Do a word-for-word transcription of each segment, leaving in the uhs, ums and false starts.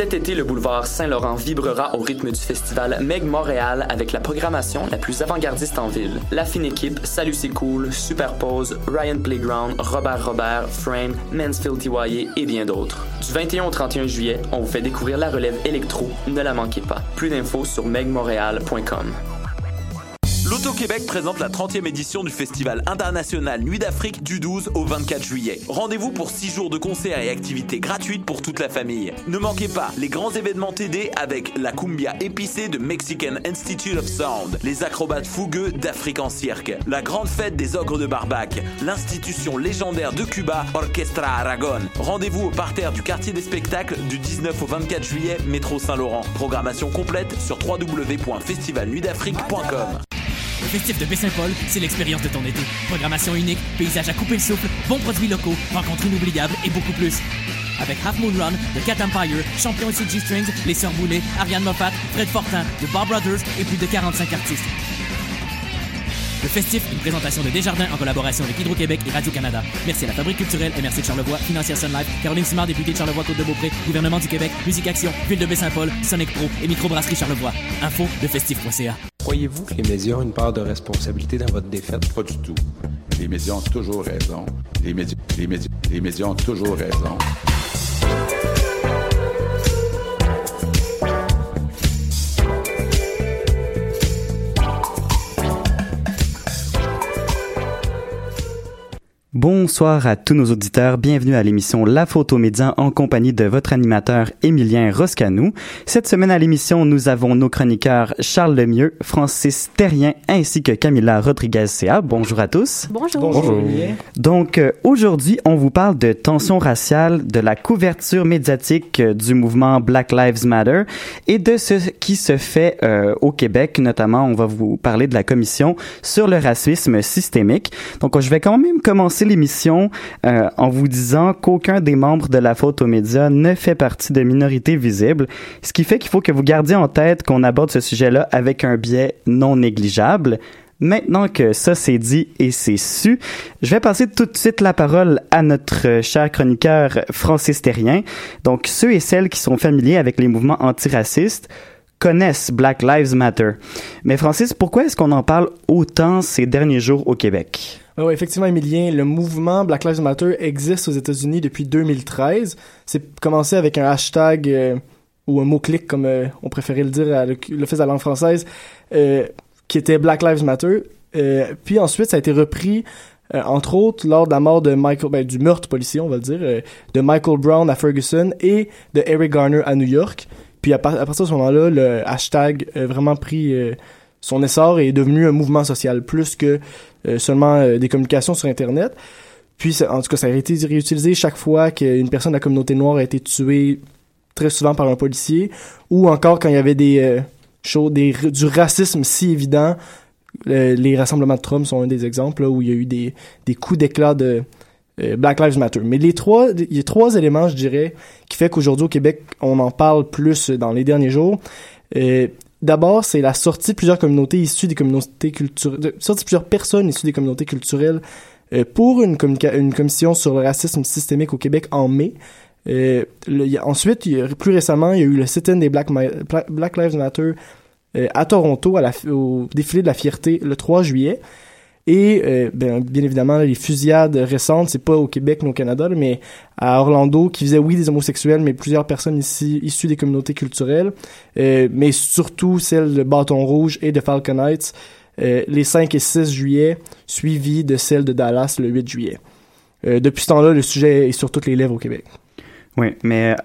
Cet été, le boulevard Saint-Laurent vibrera au rythme du festival Meg Montréal avec la programmation la plus avant-gardiste en ville. La fine équipe, Salut c'est cool, Superpose, Ryan Playground, Robert Robert, Frame, Mansfield T Y A et bien d'autres. Du vingt et un au trente et un juillet, on vous fait découvrir la relève électro. Ne la manquez pas. Plus d'infos sur meg montréal point com. L'Auto-Québec présente la trentième édition du Festival international Nuit d'Afrique du douze au vingt-quatre juillet. Rendez-vous pour six jours de concerts et activités gratuites pour toute la famille. Ne manquez pas les grands événements T D avec la cumbia épicée de Mexican Institute of Sound, les acrobates fougueux d'Afrique en cirque, la grande fête des ogres de Barbac, l'institution légendaire de Cuba, Orchestra Aragon. Rendez-vous au parterre du quartier des spectacles du dix-neuf au vingt-quatre juillet, métro Saint-Laurent. Programmation complète sur w w w point festival nuit d'afrique point com. Le Festif de Baie-Saint-Paul, c'est l'expérience de ton été. Programmation unique, paysages à couper le souffle, bons produits locaux, rencontres inoubliables et beaucoup plus. Avec Half Moon Run, The Cat Empire, Champion et C G Strings, Les Sœurs Boulay, Ariane Moffat, Fred Fortin, The Bob Brothers et plus de quarante-cinq artistes. Le Festif, une présentation de Desjardins en collaboration avec Hydro-Québec et Radio-Canada. Merci à la Fabrique culturelle M R C de Charlevoix, Financière Sun Life, Caroline Simard, députée de Charlevoix-Côte-de-Beaupré, Gouvernement du Québec, Musique Action, Ville de Baie-Saint-Paul, Sonic Pro et Microbrasserie Charlevoix. Info, lefestif point c a. Croyez-vous que les médias ont une part de responsabilité dans votre défaite? Pas du tout. Les médias ont toujours raison. Les médias, les médias, les médias ont toujours raison. Bonsoir à tous nos auditeurs, bienvenue à l'émission La Photo Média en compagnie de votre animateur Émilien Roscanou. Cette semaine à l'émission, nous avons nos chroniqueurs Charles Lemieux, Francis Terrien ainsi que Camilla Rodriguez-C A. Bonjour à tous. Bonjour. Bonjour. Donc euh, aujourd'hui, on vous parle de tensions raciales, de la couverture médiatique euh, du mouvement Black Lives Matter et de ce qui se fait euh, au Québec. Notamment, on va vous parler de la commission sur le racisme systémique. Donc je vais quand même commencer l'émission euh, en vous disant qu'aucun des membres de la Photo Média ne fait partie de minorités visibles, ce qui fait qu'il faut que vous gardiez en tête qu'on aborde ce sujet-là avec un biais non négligeable. Maintenant que ça c'est dit et c'est su, je vais passer tout de suite la parole à notre cher chroniqueur Francis Terrien. Donc ceux et celles qui sont familiers avec les mouvements antiracistes connaissent Black Lives Matter. Mais Francis, pourquoi est-ce qu'on en parle autant ces derniers jours au Québec? Oui, effectivement, Émilien, le mouvement Black Lives Matter existe aux États-Unis depuis deux mille treize. C'est commencé avec un hashtag euh, ou un mot-clic, comme euh, on préférait le dire à l'Office de la langue française, euh, qui était Black Lives Matter. Euh, puis ensuite, ça a été repris, euh, entre autres, lors de la mort de Michael, ben, du meurtre policier, on va le dire, euh, de Michael Brown à Ferguson et de Eric Garner à New York. Puis à, par- à partir de ce moment-là, le hashtag a vraiment pris euh, son essor et est devenu un mouvement social, plus que euh, seulement euh, des communications sur Internet. Puis, ça, en tout cas, ça a été réutilisé chaque fois qu'une personne de la communauté noire a été tuée, très souvent par un policier, ou encore quand il y avait des euh, choses, des, du racisme si évident. Euh, les rassemblements de Trump sont un des exemples là, où il y a eu des, des coups d'éclat de euh, Black Lives Matter. Mais les trois, il y a trois éléments, je dirais, qui fait qu'aujourd'hui au Québec, on en parle plus dans les derniers jours. Euh, D'abord, c'est la sortie de plusieurs communautés issues des communautés culturelles, de, sortie de plusieurs personnes issues des communautés culturelles euh, pour une, communica- une commission sur le racisme systémique au Québec en mai. Euh, le, y a, ensuite, y a, plus récemment, il y a eu le sit-in des Black, Ma- Black Lives Matter euh, à Toronto, à la, au défilé de la fierté le trois juillet. Et euh, ben, bien évidemment, là, les fusillades récentes, c'est pas au Québec mais au Canada, là, mais à Orlando, qui faisait oui des homosexuels, mais plusieurs personnes ici issues des communautés culturelles, euh, mais surtout celles de Bâton Rouge et de Falcon Heights, euh, les cinq et six juillet, suivies de celles de Dallas le huit juillet. Euh, depuis ce temps-là, le sujet est sur toutes les lèvres au Québec. Oui, mais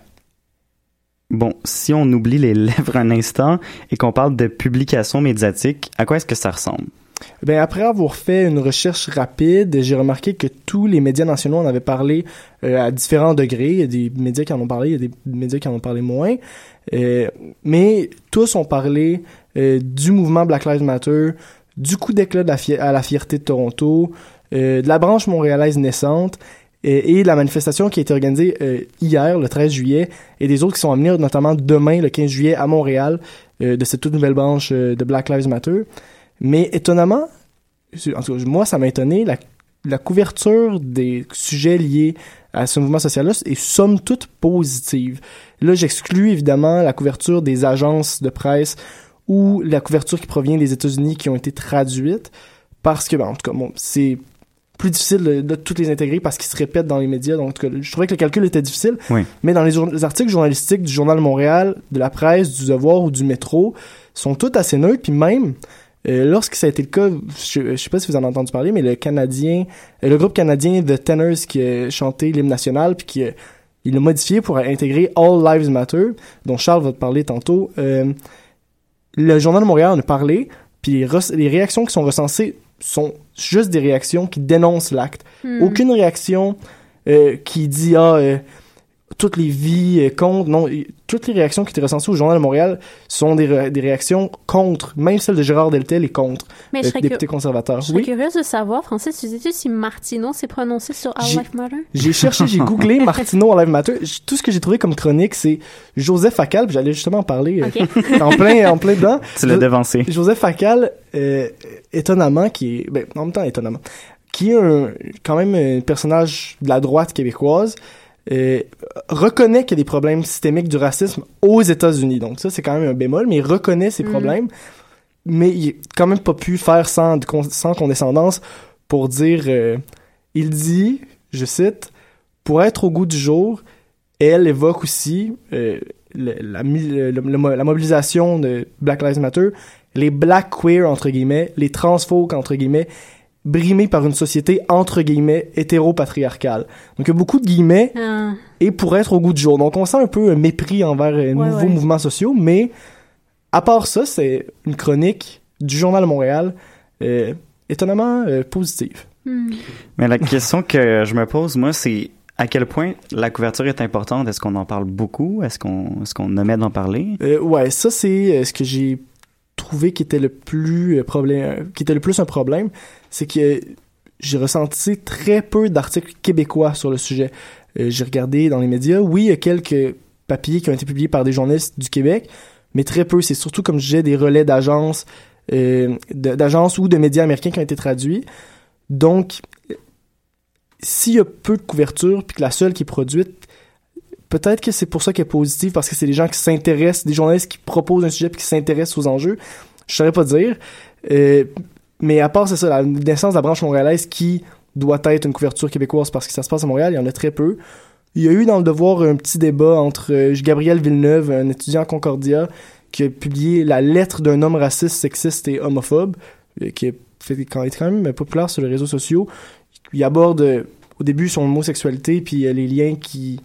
bon, si on oublie les lèvres un instant et qu'on parle de publication médiatique, à quoi est-ce que ça ressemble? Ben après avoir fait une recherche rapide, j'ai remarqué que tous les médias nationaux en avaient parlé euh, à différents degrés. Il y a des médias qui en ont parlé, il y a des médias qui en ont parlé moins. Euh, mais tous ont parlé euh, du mouvement Black Lives Matter, du coup d'éclat de la fi- à la fierté de Toronto, euh, de la branche montréalaise naissante et, et la manifestation qui a été organisée euh, hier, le treize juillet, et des autres qui sont à venir, notamment demain, le quinze juillet, à Montréal, euh, de cette toute nouvelle branche euh, de Black Lives Matter. Mais étonnamment, en tout cas, moi, ça m'a étonné, la, la couverture des sujets liés à ce mouvement social-là est somme toute positive. Là, j'exclus évidemment la couverture des agences de presse ou la couverture qui provient des États-Unis qui ont été traduites, parce que, ben, en tout cas, bon, c'est plus difficile de, de toutes les intégrer parce qu'ils se répètent dans les médias. Donc, en tout cas, je trouvais que le calcul était difficile. Oui. Mais dans les, jour- les articles journalistiques du Journal de Montréal, de la presse, du Devoir ou du Métro, sont tous assez neutres. Puis même, euh, lorsque ça a été le cas, je, je sais pas si vous en avez entendu parler, mais le Canadien, euh, le groupe canadien The Tenors qui a chanté l'hymne national, puis qui a, il l'a modifié pour intégrer All Lives Matter, dont Charles va te parler tantôt. Euh, le Journal de Montréal en a parlé, puis les, re- les réactions qui sont recensées sont juste des réactions qui dénoncent l'acte. Hmm. Aucune réaction euh, qui dit ah euh, toutes les vies euh, contre. Non, y- toutes les réactions qui étaient recensées au Journal de Montréal sont des, re- des réactions contre. Même celle de Gérard Deltel est contre, Mais euh, je serais, député cu- conservateur. je serais Oui. curieuse de savoir, Francis, tu sais-tu si Martineau s'est prononcé sur All J'ai- Life Matter? J'ai cherché, j'ai googlé Martineau à Live Matter. J- Tout ce que j'ai trouvé comme chronique, c'est Joseph Facal, puis j'allais justement en parler euh, OK. en plein, en plein dedans. Tu l'as Jo- devancé. Joseph Facal, euh, étonnamment, qui est, ben, en même temps étonnamment, qui est un, quand même un personnage de la droite québécoise, euh, reconnaît qu'il y a des problèmes systémiques du racisme aux États-Unis. Donc ça, c'est quand même un bémol, mais il reconnaît ces Mm. problèmes, mais il a quand même pas pu faire sans, sans condescendance pour dire, euh, il dit, je cite, « Pour être au goût du jour, elle évoque aussi euh, le- la, mi- le- le- la mobilisation de Black Lives Matter, les black queer, entre guillemets, les transphobes, entre guillemets, brimés par une société, entre guillemets, hétéro-patriarcale. » Donc, il y a beaucoup de guillemets, Ah. et pour être au goût du jour. Donc, on sent un peu un mépris envers les Ouais, nouveaux ouais. mouvements sociaux, mais à part ça, c'est une chronique du Journal de Montréal euh, étonnamment euh, positive. Hmm. Mais la question que je me pose, moi, c'est à quel point la couverture est importante? Est-ce qu'on en parle beaucoup? Est-ce qu'on, est-ce qu'on omet d'en parler? Euh, ouais, ça c'est euh, ce que j'ai trouvé qui était le plus euh, problème, qui était le plus un problème, c'est que j'ai ressenti très peu d'articles québécois sur le sujet. Euh, j'ai regardé dans les médias, oui, il y a quelques papiers qui ont été publiés par des journalistes du Québec, mais très peu. C'est surtout, comme je disais, des relais d'agences, euh, de- d'agences ou de médias américains qui ont été traduits. Donc, s'il y a peu de couverture, puis que la seule qui est produite, peut-être que c'est pour ça qu'elle est positive, parce que c'est des gens qui s'intéressent, des journalistes qui proposent un sujet puis qui s'intéressent aux enjeux. Je saurais pas dire. Euh, mais à part, c'est ça, la naissance de la branche montréalaise qui doit être une couverture québécoise parce que ça se passe à Montréal, il y en a très peu. Il y a eu dans le Devoir un petit débat entre euh, Gabriel Villeneuve, un étudiant à Concordia, qui a publié la lettre d'un homme raciste, sexiste et homophobe, euh, qui est fait, quand est quand même populaire sur les réseaux sociaux. Il aborde euh, au début son homosexualité puis euh, les liens qu'il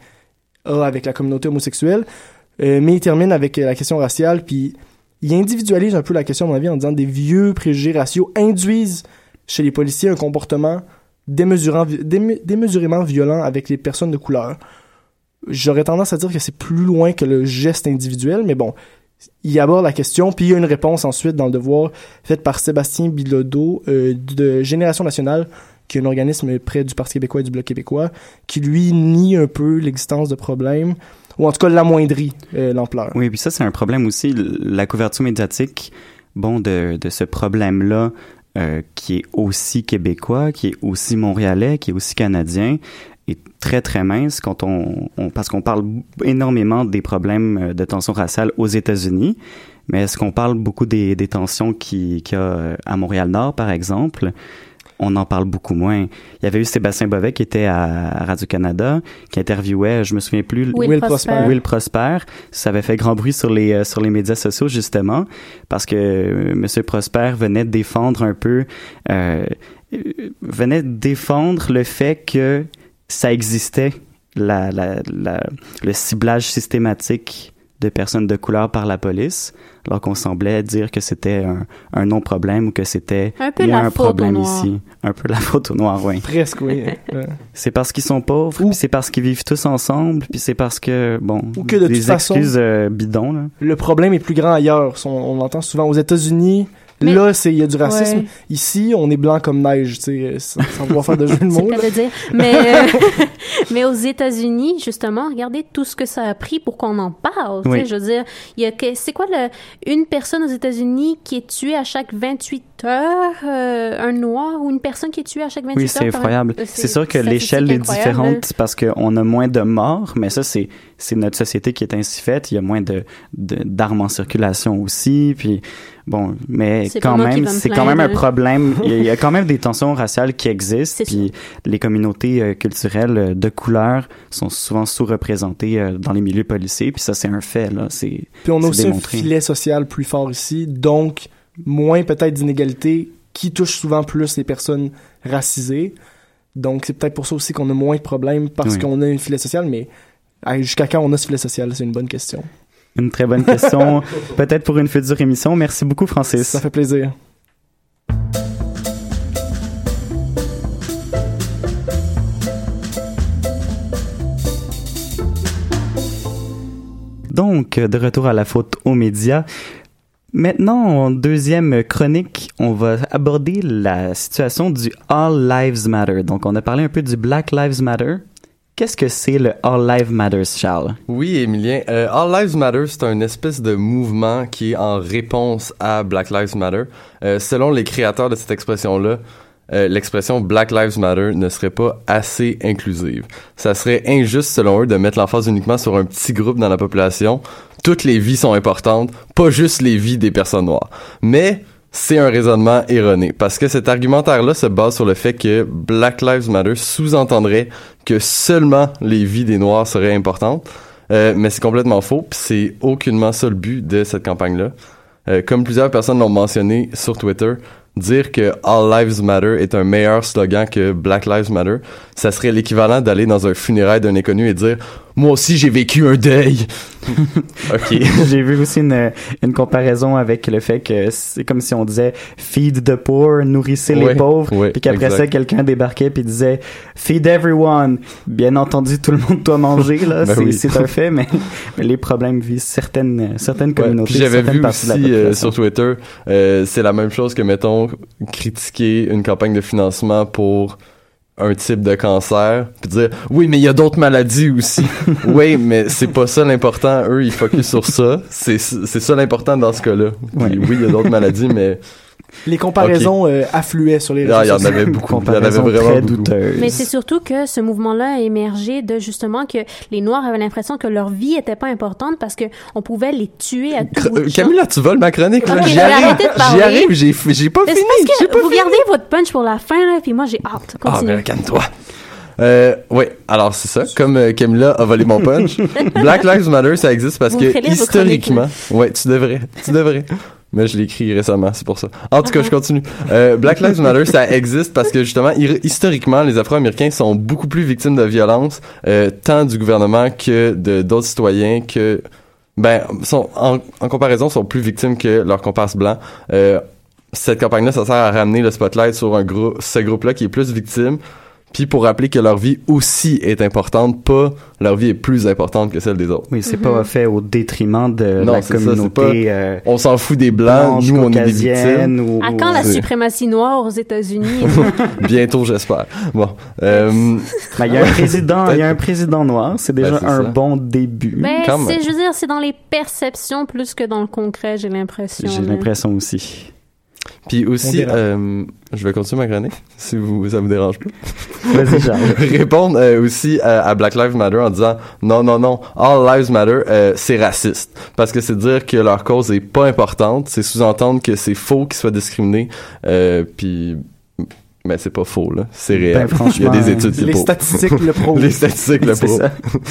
a avec la communauté homosexuelle, euh, mais il termine avec euh, la question raciale, puis il individualise un peu la question, à mon avis, en disant des vieux préjugés raciaux induisent chez les policiers un comportement démesurant, déme- démesurément violent avec les personnes de couleur. J'aurais tendance à dire que c'est plus loin que le geste individuel, mais bon, il aborde la question, puis il y a une réponse ensuite dans le Devoir faite par Sébastien Bilodeau euh, de Génération Nationale, qui est un organisme près du Parti québécois et du Bloc québécois, qui lui nie un peu l'existence de problèmes, ou en tout cas l'amoindrit euh, l'ampleur. Oui, puis ça, c'est un problème aussi. l- La couverture médiatique, bon, de, de ce problème-là, euh, qui est aussi québécois, qui est aussi montréalais, qui est aussi canadien, est très, très mince quand on, on parce qu'on parle énormément des problèmes de tension raciale aux États-Unis, mais est-ce qu'on parle beaucoup des, des tensions qui, qu'il y a à Montréal-Nord, par exemple? On en parle beaucoup moins. Il y avait eu Sébastien Bovet qui était à, à Radio-Canada, qui interviewait, je me souviens plus, Will, Will Prosper. Prosper. Will Prosper. Ça avait fait grand bruit sur les euh, sur les médias sociaux justement parce que euh, Monsieur Prosper venait défendre un peu, euh, euh, venait défendre le fait que ça existait la, la, la le ciblage systématique de personnes de couleur par la police, alors qu'on semblait dire que c'était un, un non-problème ou que c'était Un peu il y a la un faute aux problème Noirs. ici. Un peu la faute aux Noirs, oui. Presque, oui. Ouais. C'est parce qu'ils sont pauvres, Ou- puis c'est parce qu'ils vivent tous ensemble, puis c'est parce que, bon, Ou que de des toute façon- excuses euh, bidons, là. Le problème est plus grand ailleurs. On, on l'entend souvent aux États-Unis. Mais- Là, c'est il y a du racisme. Ouais. Ici, on est blanc comme neige, tu sais, sans, sans vouloir faire de jeu de C'est mots. pas là. de dire. Mais, euh, mais aux États-Unis, justement, regardez tout ce que ça a pris pour qu'on en parle. tu Oui. sais, Je veux dire, il y a que, c'est quoi le, une personne aux États-Unis qui est tuée à chaque vingt-huit heures, euh, un noir ou une personne qui est tuée à chaque vingt-huit oui, heures. c'est effroyable. Euh, C'est sûr que l'échelle est différente là. parce qu'on a moins de morts, mais ça, c'est, c'est notre société qui est ainsi faite. Il y a moins de, de, d'armes en circulation aussi, puis bon, mais C'est quand pas moi qui même, va me c'est quand même plaindre. un problème. Il y, a, il y a quand même des tensions raciales qui existent, C'est puis les communautés euh, culturelles euh, de couleur sont souvent sous-représentées euh, dans les milieux policiers, puis ça, c'est un fait, là. C'est, Puis on a c'est aussi démontré. un filet social plus fort ici, donc moins peut-être d'inégalités qui touchent souvent plus les personnes racisées. Donc c'est peut-être pour ça aussi qu'on a moins de problèmes parce Oui. qu'on a un filet social, mais ah, jusqu'à quand on a ce filet social, c'est une bonne question. Une très bonne question, peut-être pour une future émission. Merci beaucoup, Francis. Ça fait plaisir. Donc, de retour à la faute aux médias. Maintenant, en deuxième chronique, on va aborder la situation du All Lives Matter. Donc, on a parlé un peu du Black Lives Matter. Qu'est-ce que c'est le All Lives Matter, Charles? Oui, Émilien. Euh, All Lives Matter, c'est un espèce de mouvement qui est en réponse à Black Lives Matter. Euh, selon les créateurs de cette expression-là, euh, l'expression Black Lives Matter ne serait pas assez inclusive. Ça serait injuste, selon eux, de mettre l'emphase uniquement sur un petit groupe dans la population. Toutes les vies sont importantes, pas juste les vies des personnes noires. Mais c'est un raisonnement erroné, parce que cet argumentaire-là se base sur le fait que Black Lives Matter sous-entendrait que seulement les vies des Noirs seraient importantes, euh, mais c'est complètement faux, puis c'est aucunement ça le but de cette campagne-là. Euh, comme plusieurs personnes l'ont mentionné sur Twitter, dire que All Lives Matter est un meilleur slogan que Black Lives Matter, ça serait l'équivalent d'aller dans un funérail d'un inconnu et dire « Moi aussi, j'ai vécu un deuil! » OK. J'ai vu aussi une, une comparaison avec le fait que c'est comme si on disait « Feed the poor », nourrissez Ouais, les pauvres, ouais, puis qu'après exact. ça, quelqu'un débarquait puis disait « Feed everyone ». Bien entendu, tout le monde doit manger, là, Ben c'est, oui. c'est un fait, mais, mais les problèmes visent certaines, certaines Ouais, communautés, puis j'avais certaines vu parties de la aussi euh, population. sur Twitter, euh, c'est la même chose que, mettons, critiquer une campagne de financement pour un type de cancer, puis dire « Oui, mais il y a d'autres maladies aussi. » Oui, mais c'est pas ça l'important. Eux, ils focusent sur ça. C'est, c'est ça l'important dans ce cas-là. Puis Ouais. oui, il y a d'autres maladies, mais... Les comparaisons euh, affluaient sur les réseaux Ah, il y en sociaux. avait beaucoup. Il y en avait Comparaison vraiment très beaucoup. douteuse. Mais c'est surtout que ce mouvement-là a émergé de justement que les Noirs avaient l'impression que leur vie était pas importante parce que on pouvait les tuer à tout Cr- bout de euh, champ. Camilla, tu voles ma chronique, là. Ok, J'y je vais arrive. arrêter de parler. J'y arrive. J'ai, j'ai pas Mais fini. c'est parce J'ai que pas vous fini. gardez votre punch pour la fin, là, puis moi j'ai hâte. Ah, Continue. ben, calme-toi. Euh, oui, alors c'est ça. Comme euh, Camilla a volé mon punch, Black Lives Matter, ça existe parce Vous que me ferez lire vos historiquement, ouais, tu devrais, tu devrais. Mais je l'ai écrit récemment, c'est pour ça. En tout cas, je continue. Euh, Black Lives Matter, ça existe parce que justement, hi- historiquement, les Afro-Américains sont beaucoup plus victimes de violence, euh, tant du gouvernement que de d'autres citoyens que, ben, sont en, en comparaison, sont plus victimes que leurs comparses blancs. Euh, cette campagne-là, ça sert à ramener le spotlight sur un groupe, ce groupe-là qui est plus victime. Puis pour rappeler que leur vie aussi est importante, pas leur vie est plus importante que celle des autres. Oui, c'est Mhm. pas fait au détriment de Non, la c'est ça, c'est communauté pas- euh, On s'en fout des blancs, blanche, nous on est des caucasienne victimes. ou... À quand la C'est- suprématie noire aux États-Unis? Bientôt, j'espère. Bon, euh, Ben, il y a un président, il y a un président noir, c'est déjà Ben, c'est un ça. bon début. Ben, Quand même. c'est, je veux dire, c'est dans les perceptions plus que dans le concret, j'ai l'impression. J'ai là. l'impression aussi. puis On aussi, dérape. euh, je vais continuer ma chronique, si vous, ça vous dérange pas. Vas-y, Charles. Répondre euh, aussi à, à Black Lives Matter en disant non, non, non, All Lives Matter, euh, c'est raciste. Parce que c'est dire que leur cause est pas importante, c'est sous-entendre que c'est faux qu'ils soient discriminés, euh, puis... Mais c'est pas faux, là. C'est réel. Ben, franchement, Il y a des études qui Les le prouvent. statistiques le prouvent. Les statistiques le C'est prouvent. ça.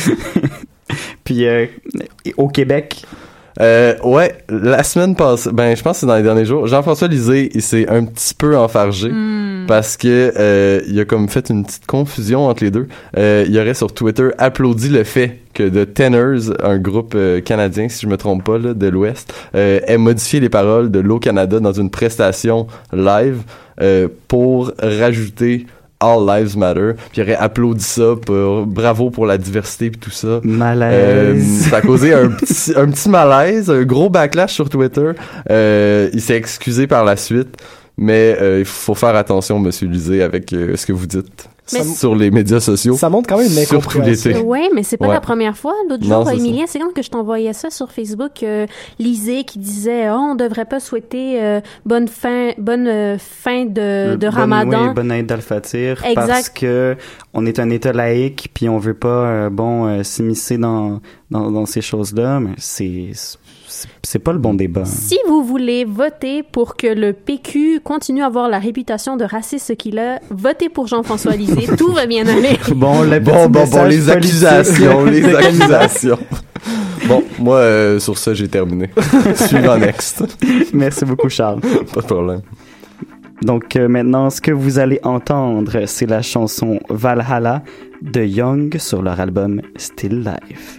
Puis euh, au Québec, Euh, ouais, la semaine passée, ben je pense que c'est dans les derniers jours, Jean-François Lisée, il s'est un petit peu enfargé Hmm. parce que euh, il a comme fait une petite confusion entre les deux. Euh, il aurait sur Twitter applaudi le fait que The Tenors, un groupe euh, canadien, si je me trompe pas, là, de l'Ouest, euh, ait modifié les paroles de l'O Canada dans une prestation live euh, pour rajouter All Lives Matter, puis il aurait applaudi ça pour bravo pour la diversité puis tout ça. Euh, malaise. ça a causé un petit, un petit malaise, un gros backlash sur Twitter. Euh, il s'est excusé par la suite, Mais euh, il faut faire attention, Monsieur Lisée, avec euh, ce que vous dites Mais sur les médias sociaux. Ça montre quand même une surtout l'été. Oui, mais c'est pas Ouais. la première fois. L'autre Non, jour, c'est Emilien, c'est quand que je t'envoyais ça sur Facebook, euh, Lisée qui disait oh, on devrait pas souhaiter euh, bonne fin, bonne euh, fin de, de Bonne- Ramadan. Oui, bonne Eid al-Fatir. Exact. Parce que on est un État laïque, puis on veut pas, euh, bon, euh, s'immiscer dans, dans, dans ces choses-là, mais c'est, c'est, c'est pas le bon débat. Si vous voulez voter pour que le P Q continue à avoir la réputation de raciste qu'il a, votez pour Jean-François Lisée. Tout va bien aller. Bon, le Bon, petit bon, bon, message les politique. accusations, les accusations. Bon, moi, euh, sur ça, j'ai terminé. Suivant next. Merci beaucoup, Charles. Pas de problème. Donc euh, maintenant, ce que vous allez entendre, c'est la chanson Valhalla de Young sur leur album Still Life.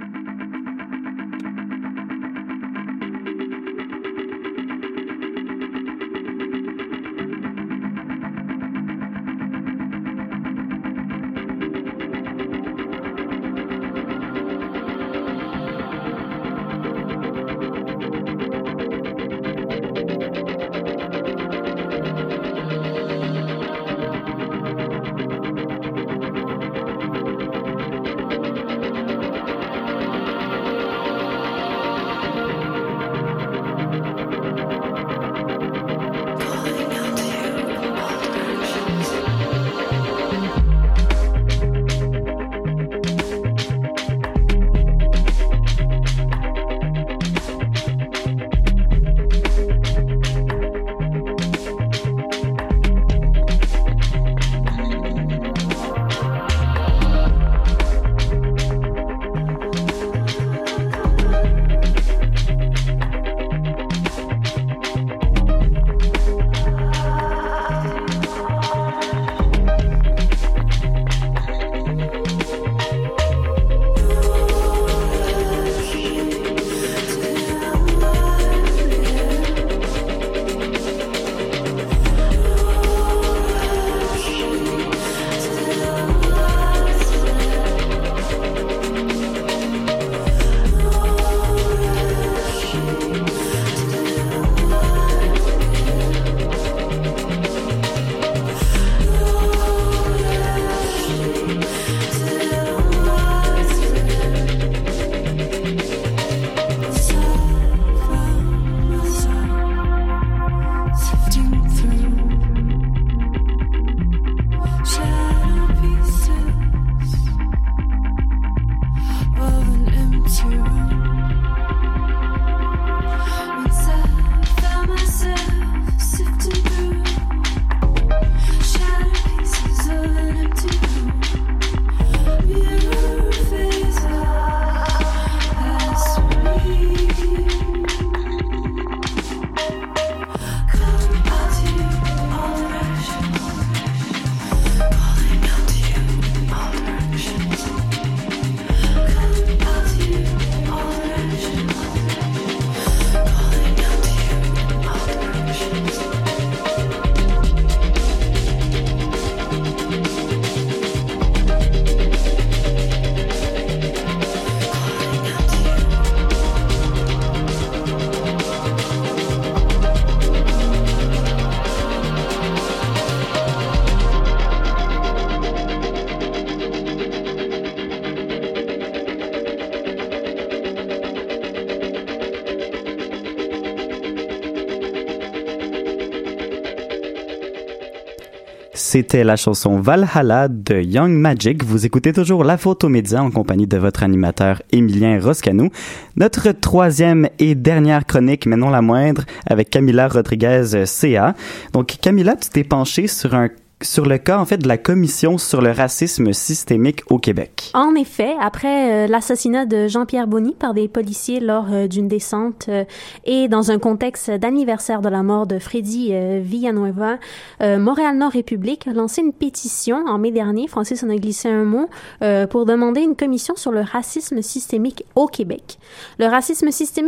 C'était la chanson Valhalla de Young Magic. Vous écoutez toujours La Faute aux médias en compagnie de votre animateur Emilien Roscanou. Notre troisième et dernière chronique, mais non la moindre, avec Camila Rodriguez-C A. Donc Camila, tu t'es penchée sur un sur le cas, en fait, de la Commission sur le racisme systémique au Québec. En effet, après euh, l'assassinat de Jean-Pierre Bonny par des policiers lors euh, d'une descente euh, et dans un contexte d'anniversaire de la mort de Freddy euh, Villanueva, euh, Montréal-Nord République a lancé une pétition en mai dernier, Francis en a glissé un mot, euh, pour demander une commission sur le racisme systémique au Québec. Le racisme systémique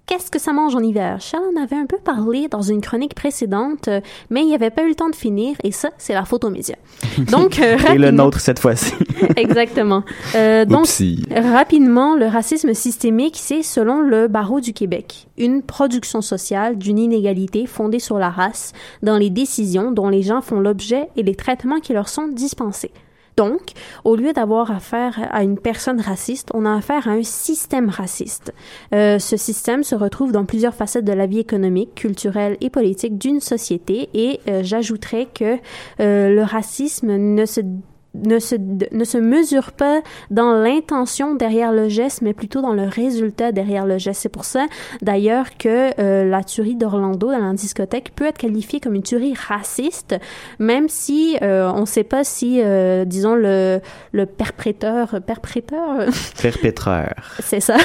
qu'est-ce que ça mange en hiver? Charles en avait un peu parlé dans une chronique précédente, euh, mais il n'y avait pas eu le temps de finir, et ça, c'est la faute aux médias. Donc, euh, et le nôtre cette fois-ci. Exactement. Euh, donc, Oupsie. rapidement, le racisme systémique, c'est, selon le barreau du Québec, une production sociale d'une inégalité fondée sur la race dans les décisions dont les gens font l'objet et les traitements qui leur sont dispensés. Donc, au lieu d'avoir affaire à une personne raciste, on a affaire à un système raciste. Euh, ce système se retrouve dans plusieurs facettes de la vie économique, culturelle et politique d'une société et euh, j'ajouterais que euh, le racisme ne se ne se, ne se mesure pas dans l'intention derrière le geste, mais plutôt dans le résultat derrière le geste. C'est pour ça, d'ailleurs, que euh, la tuerie d'Orlando dans la discothèque peut être qualifiée comme une tuerie raciste, même si euh, on ne sait pas si, euh, disons, le, le perpréteur... Perpréteur? Perpétreur. C'est ça.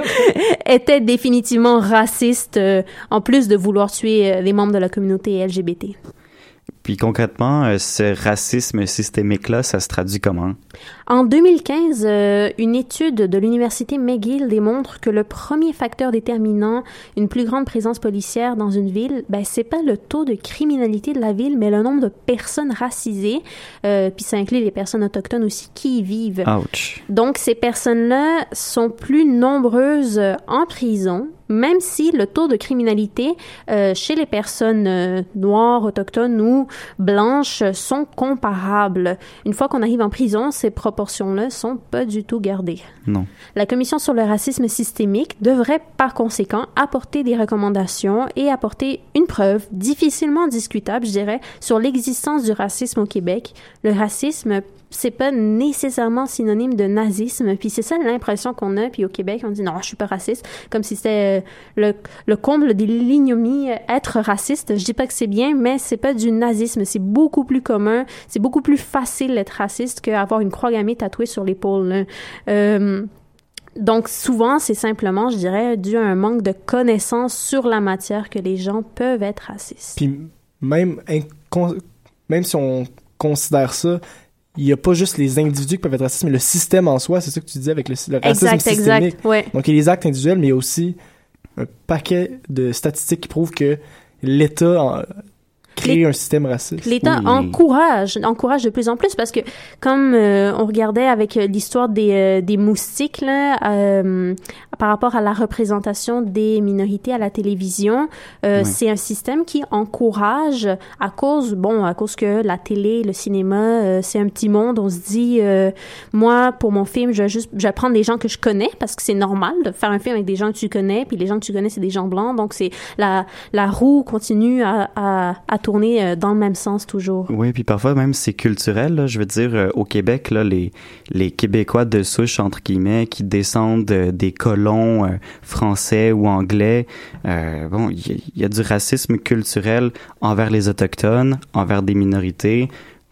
était définitivement raciste, euh, en plus de vouloir tuer euh, les membres de la communauté L G B T. Puis concrètement, euh, ce racisme systémique-là, ça se traduit comment? En deux mille quinze, euh, une étude de l'université McGill démontre que le premier facteur déterminant une plus grande présence policière dans une ville, ben c'est pas le taux de criminalité de la ville, mais le nombre de personnes racisées. Euh, puis ça inclut les personnes autochtones aussi qui y vivent. Ouch. Donc ces personnes-là sont plus nombreuses en prison, même si le taux de criminalité euh, chez les personnes euh, noires, autochtones ou blanches sont comparables. Une fois qu'on arrive en prison, ces proportions-là sont pas du tout gardées. Non. La Commission sur le racisme systémique devrait, par conséquent, apporter des recommandations et apporter une preuve difficilement discutable, je dirais, sur l'existence du racisme au Québec. Le racisme, c'est pas nécessairement synonyme de nazisme, puis c'est ça l'impression qu'on a, puis au Québec, on dit non, je suis pas raciste, comme si c'était le, le comble de l'ignominie, être raciste. Je dis pas que c'est bien, mais c'est pas du nazisme, c'est beaucoup plus commun, c'est beaucoup plus facile d'être raciste qu'avoir une croix gammée tatouée sur l'épaule, là. Euh, donc souvent, c'est simplement, je dirais, dû à un manque de connaissances sur la matière que les gens peuvent être racistes. Puis même, incon- même si on considère ça, il n'y a pas juste les individus qui peuvent être racistes, mais le système en soi, c'est ça que tu disais avec le, le racisme exact, systémique. Exact, ouais. Donc, il y a les actes individuels, mais il y a aussi un paquet de statistiques qui prouvent que l'État en, crée Les... un système raciste. L'État oui. encourage, encourage de plus en plus parce que comme euh, on regardait avec l'histoire des, euh, des moustiques là, euh, par rapport à la représentation des minorités à la télévision, euh, oui. c'est un système qui encourage à cause, bon, à cause que la télé, le cinéma, euh, c'est un petit monde. On se dit, euh, moi, pour mon film, je vais juste, je vais prendre des gens que je connais parce que c'est normal de faire un film avec des gens que tu connais, puis les gens que tu connais, c'est des gens blancs, donc c'est la la roue continue à à, à tourner dans le même sens toujours. Oui, puis parfois même c'est culturel, là. Je veux dire, euh, au Québec, là, les, les Québécois de souche, entre guillemets, qui descendent euh, des colons euh, français ou anglais, euh, bon, il y, y a du racisme culturel envers les Autochtones, envers des minorités,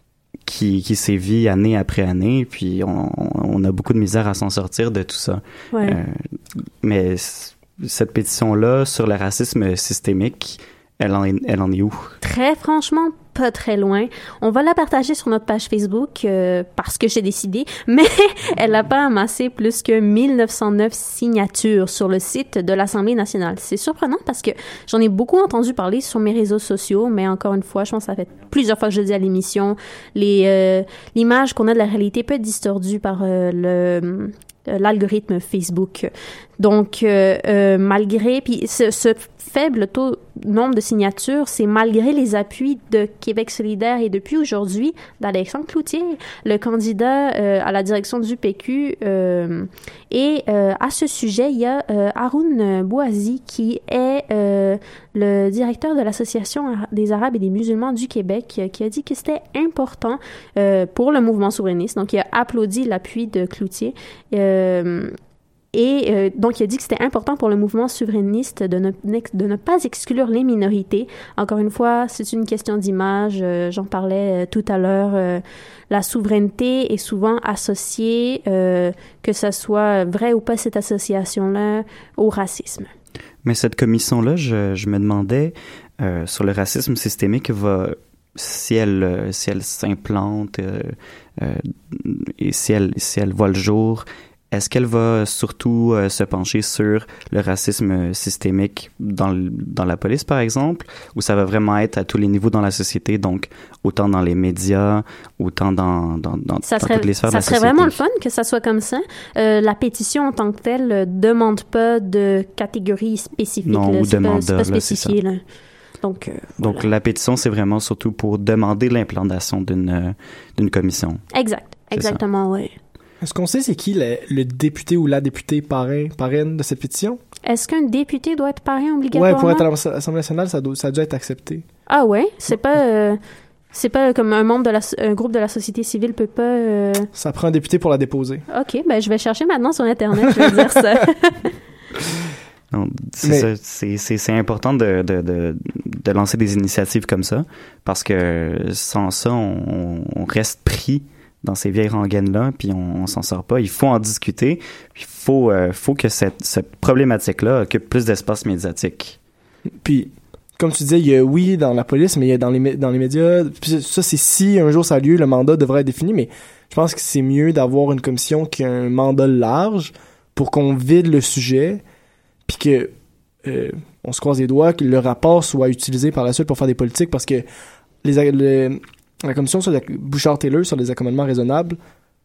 qui, qui sévit année après année, puis on, on a beaucoup de misère à s'en sortir de tout ça. Ouais. Euh, mais cette pétition-là sur le racisme systémique, Elle en, est, elle en est où? Très franchement, pas très loin. On va la partager sur notre page Facebook euh, parce que j'ai décidé, mais elle n'a pas amassé plus que mille neuf cent neuf signatures sur le site de l'Assemblée nationale. C'est surprenant parce que j'en ai beaucoup entendu parler sur mes réseaux sociaux, mais encore une fois, je pense que ça fait plusieurs fois que je le dis à l'émission, les, euh, l'image qu'on a de la réalité peut être distordue par euh, le... l'algorithme Facebook. Donc, euh, euh, malgré... Puis ce, ce faible taux, nombre de signatures, c'est malgré les appuis de Québec solidaire et depuis aujourd'hui d'Alexandre Cloutier, le candidat euh, à la direction du P Q. Euh, et euh, à ce sujet, il y a euh, Haroun Bouazi qui est euh, le directeur de l'Association des Arabes et des musulmans du Québec qui a dit que c'était important euh, pour le mouvement souverainiste. Donc, il a applaudi l'appui de Cloutier. Euh, Et euh, donc, il a dit que c'était important pour le mouvement souverainiste de ne, de ne pas exclure les minorités. Encore une fois, c'est une question d'image. Euh, j'en parlais euh, tout à l'heure. Euh, la souveraineté est souvent associée, euh, que ce soit vrai ou pas cette association-là, au racisme. Mais cette commission-là, je, je me demandais, euh, sur le racisme systémique, va... si elle si elle s'implante euh, euh, et si elle si elle voit le jour, est-ce qu'elle va surtout euh, se pencher sur le racisme systémique dans, le, dans la police, par exemple, ou ça va vraiment être à tous les niveaux dans la société, donc autant dans les médias, autant dans, dans, dans, ça dans serait, toutes les sphères de la société? Ça serait vraiment le fun que ça soit comme ça. Euh, la pétition en tant que telle ne demande pas de catégorie spécifique. Non, là. ou C'est de pas, mandat, c'est pas là, c'est spécifié. ça. Là. Donc, euh, Donc voilà. la pétition, c'est vraiment surtout pour demander l'implantation d'une, euh, d'une commission. Exact. C'est Exactement, oui. Est-ce qu'on sait c'est qui le, le député ou la députée parrain, parraine de cette pétition? Est-ce qu'un député doit être parrain obligatoirement? Ouais, pour être à l'Assemblée nationale, ça, doit, ça a dû être accepté. Ah ouais? C'est pas... Euh, c'est pas comme un membre de la... Un groupe de la société civile peut pas... Euh... Ça prend un député pour la déposer. OK, ben je vais chercher maintenant sur Internet, je vais dire ça. Non, c'est, Mais... ça, c'est, c'est, c'est important de, de, de, de lancer des initiatives comme ça, parce que sans ça, on, on reste pris dans ces vieilles rengaines-là, puis on, on s'en sort pas. Il faut en discuter. Il faut, euh, faut que cette, cette problématique-là occupe plus d'espace médiatique. Puis, comme tu disais, il y a oui dans la police, mais il y a dans les, dans les médias. Puis ça, c'est si un jour ça a lieu, le mandat devrait être défini, mais je pense que c'est mieux d'avoir une commission qui a un mandat large pour qu'on vide le sujet, puis que euh, on se croise les doigts, que le rapport soit utilisé par la suite pour faire des politiques, parce que les, le, la commission sur la, Bouchard-Taylor sur les accommodements raisonnables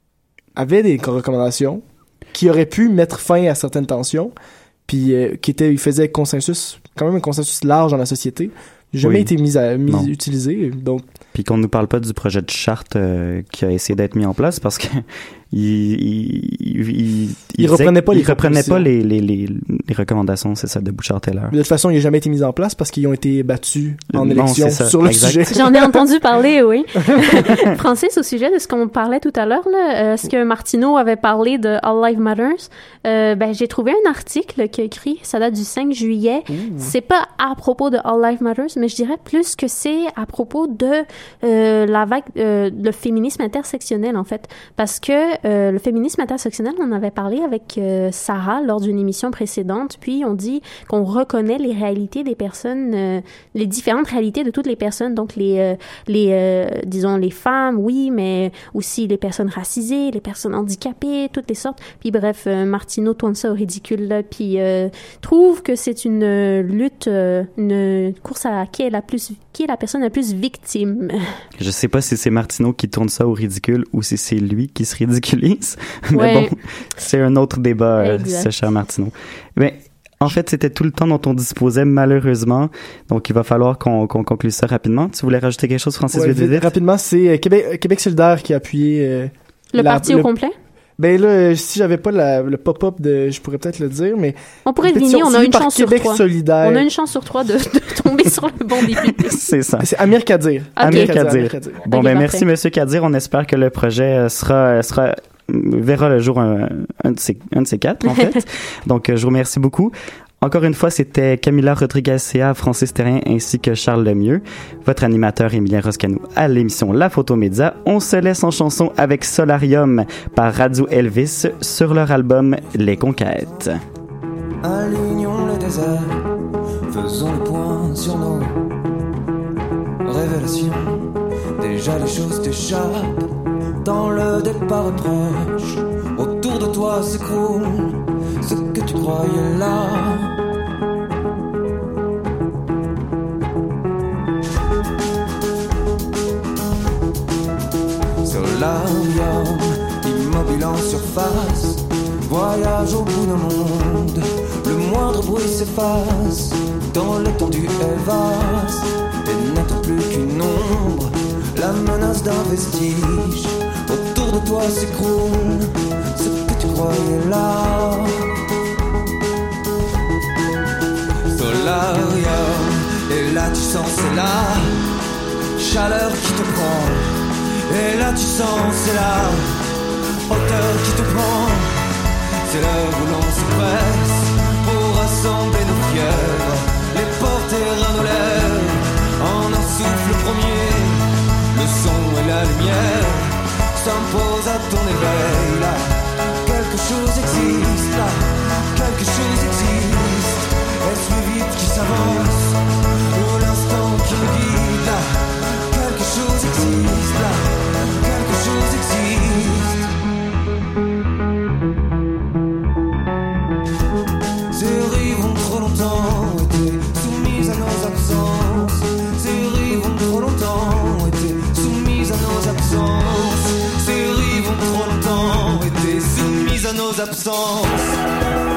avait des recommandations qui auraient pu mettre fin à certaines tensions, puis euh, qui étaient, il faisait consensus, quand même un consensus large dans la société, jamais Oui. été mis à mis utilisé, donc Puis qu'on nous parle pas du projet de charte euh, qui a essayé d'être mis en place, parce que il il il, il, il reprenait pas les il reprenait pas les, les les les recommandations, c'est ça, de Bouchard-Taylor. De toute façon, il n'a jamais été mis en place parce qu'ils ont été battus en Non, élection c'est ça, sur le exact. sujet. J'en ai entendu parler, oui. Francis, au sujet de ce qu'on parlait tout à l'heure, là, euh, ce que Martineau avait parlé de All Lives Matters, euh, ben, j'ai trouvé un article qu'il a écrit, ça date du cinq juillet. Mmh. C'est pas à propos de All Lives Matters, mais je dirais plus que c'est à propos de euh, la vague, euh, le féminisme intersectionnel, en fait. Parce que euh, le féminisme intersectionnel, on avait parlé avec euh, Sarah lors d'une émission précédente, puis on dit qu'on reconnaît les réalités des personnes, euh, les différentes réalités de toutes les personnes, donc les, euh, les euh, disons, les femmes, oui, mais aussi les personnes racisées, les personnes handicapées, toutes les sortes. Puis bref, euh, Martineau tourne ça au ridicule, là, puis euh, trouve que c'est une euh, lutte, euh, une course à qui est la plus, qui est la personne la plus victime. Je sais pas si c'est Martineau qui tourne ça au ridicule ou si c'est lui qui se ridiculise, mais Ouais. bon, c'est un autre débat, euh, Exact. ce cher Martineau. Mais en fait, c'était tout le temps dont on disposait, malheureusement. Donc, il va falloir qu'on, qu'on conclue ça rapidement. Tu voulais rajouter quelque chose, Francis, Ouais, vite, vite, vite? rapidement, c'est euh, Québec, Québec solidaire qui a appuyé... euh, Le la- parti au complet? Ben là, euh, si j'avais pas la- le pop-up de... Je pourrais peut-être le dire, mais... On pourrait pétition deviner, on a signée une par chance sur Québec trois. solidaire. On a une chance sur trois de, de tomber sur le bon député. C'est ça. C'est Amir Kadir. Ok. Amir Kadir, Kadir. Amir Kadir. Bon, Ok, ben, parfait. merci, Monsieur Kadir. On espère que le projet euh, sera, sera, verra le jour un, un de ces, un de ces quatre, en fait. Donc, euh, je vous remercie beaucoup. Encore une fois, c'était Camila Rodriguez-Ca, Francis Terrien ainsi que Charles Lemieux, votre animateur Emilien Roscanou à l'émission La Photo Média. On se laisse en chanson avec Solarium par Radio Elvis sur leur album Les Conquêtes. Alignons le désert, faisons le point sur nos révélations. Déjà les choses t'échappent, dans le départ approche. Autour de toi s'écroule ce que tu croyais là. Solarium, immobile en surface, voyage au bout d'un monde. Le moindre bruit s'efface, dans l'étendue est vaste, et n'être plus qu'une ombre, la menace d'un vestige. Autour de toi s'écroule ce que tu croyais là. Solarium, et là tu sens c'est la chaleur qui te prend. Et là tu sens c'est la hauteur qui te prend. C'est l'heure où l'on se presse pour rassembler nos fièvres, les porter à nos lèvres en un souffle premier. Le son et la lumière s'imposent à ton éveil. Là, quelque chose existe, là, quelque chose existe. Est-ce le vide qui s'avance ou l'instant qui nous guide? Là, quelque chose existe, là, quelque chose existe. nos absences.